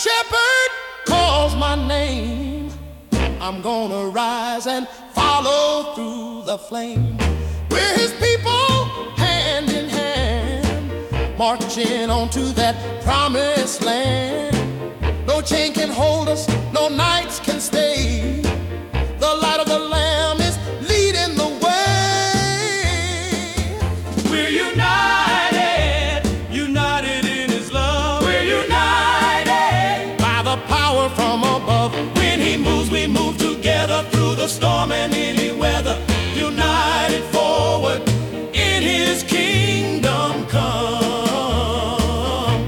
shepherd calls my name, I'm gonna rise and follow through the flame. We're his people, hand in hand, marching on to that promised land. No chain can hold us, no nights can stay. The light of the Lamb is leading the way. We're united, united in his love. We're united by the power from above. When he moves, we move together through the storm and any weather. United forward in his kingdom come.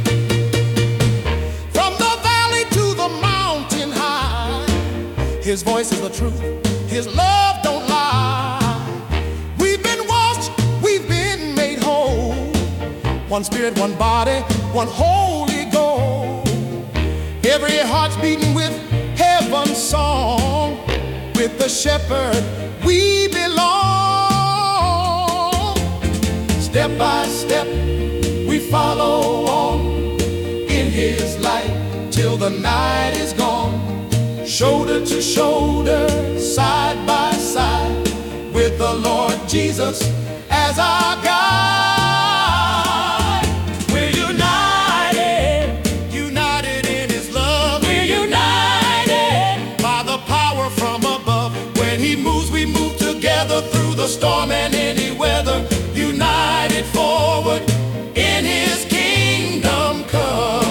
From the valley to the mountain high, his voice is the truth, his love don't lie. We've been washed, we've been made whole. One spirit, one body, one Holy Ghost. Every heart's beating with heaven's song. With the shepherd we belong. Step by step we follow on in his light till the night is gone. Shoulder to shoulder, side by side, with the Lord Jesus as our guide. We're united, united in his love. we're united By the power from above. When he moves, we move together through the storm and any weather. United forward in his kingdom come.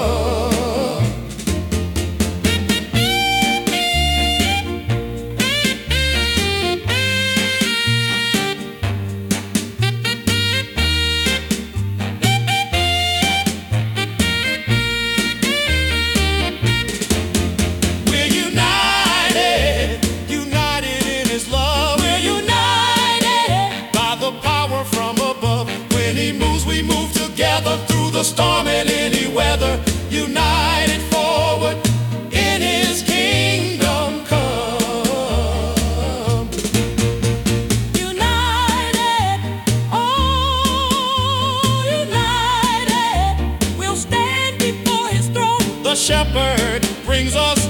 We're united, united in his love. we're united By the power from above. When he moves, we move together through the storm and any weather. United forward in his kingdom come. united, oh united, we'll stand before his throne. The shepherd brings us